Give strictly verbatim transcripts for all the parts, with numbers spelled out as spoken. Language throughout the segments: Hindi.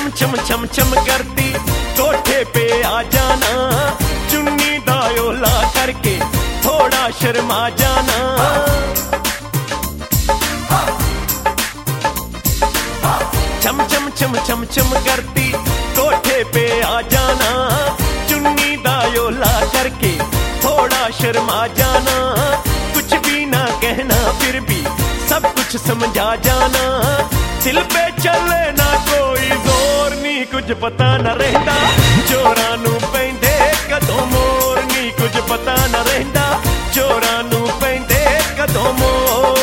छम छम छम छम करती कोठे पे आ जाना, चुन्नी दा ओला करके थोड़ा शर्मा जाना। छम छम छम छम छम करती कोठे पे आ जाना, चुन्नी दा ओला करके थोड़ा शर्मा जाना। कुछ भी ना कहना फिर भी सब कुछ समझा जाना। दिल पे चले ना कोई जोर नी, कुछ पता न रहता चोरां नू पैंदे कदों मोर नी, कुछ पता न रहता चोरां नू पैंदे कदों मोर।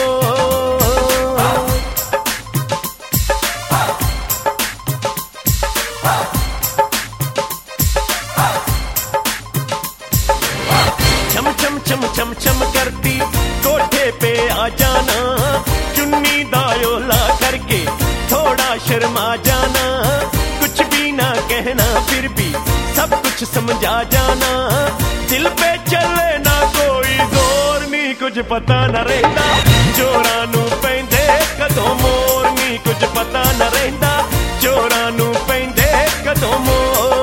छम छम छम छम छम करती कोठे पे आ जाना, चुन्नी दा ओला करके थोड़ा शर्मा जाना। कुछ भी ना कहना फिर भी सब कुछ समझा जाना। दिल पे चले ना कोई जोर नी, कुछ पता न रहता चोरां नू पैंदे कदों मोर नी, कुछ पता न रहता चोरां नू पैंदे कदों मोर।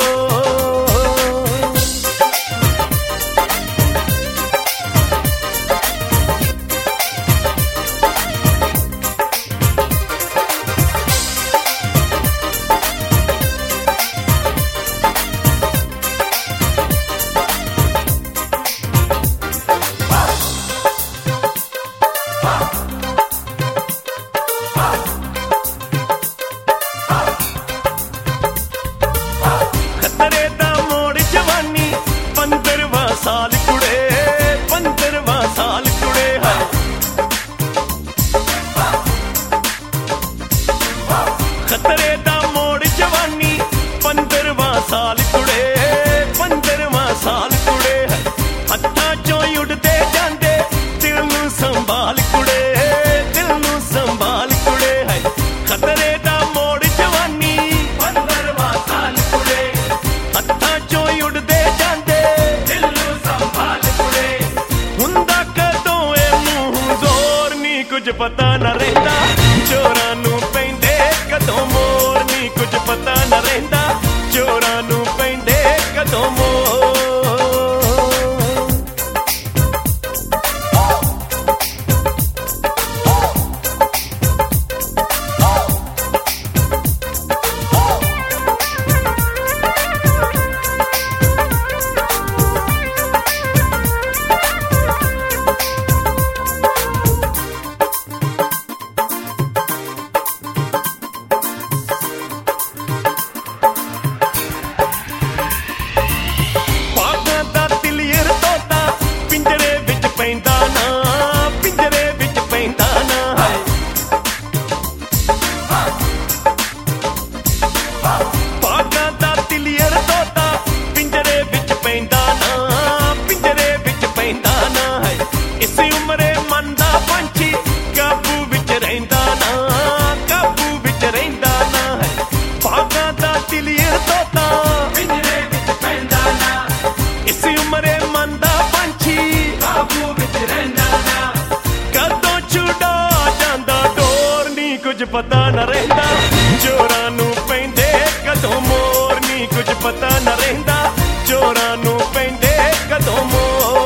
खतरे दा मोड़ जवानी पंद्रहवां साल कुड़े, पंद्रहवां साल कुड़े है। खतरे दा मोड़ जवानी पंद्रहवां साल कुड़े, पंद्रहवां साल कुड़े है। हत्थां चों उड़दे जांदे दिल नू संभाल कुड़े, दिल नू संभाल कुड़े है। खतरे दा मोड़ जवानी पंद्रहवां साल कुड़े, हत्थां चों उड़दे जांदे दिल नू संभाल कुड़े। हुंदा कदों ए मूंह जोर नी, कुछ पता न रहता चोरां नू पैंदे कदों मोर नी, कुछ पता न रहता चोरां नू पैंदे कदों मोर। कुछ पता न रहता चोरां नू पैंदे कदों मोर नी, कुछ पता न रहता चोरां नू पैंदे कदों मोर।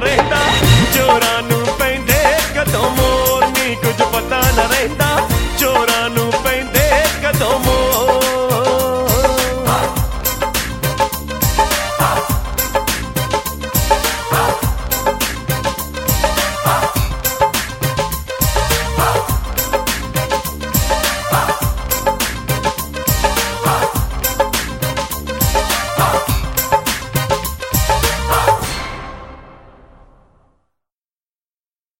ਰਹਿੰਦਾ ਚੋਰਾਂ ਨੂੰ ਪੈਂਦੇ ਕਦੋਂ ਮੋਰ ਨੀ ਕੁਝ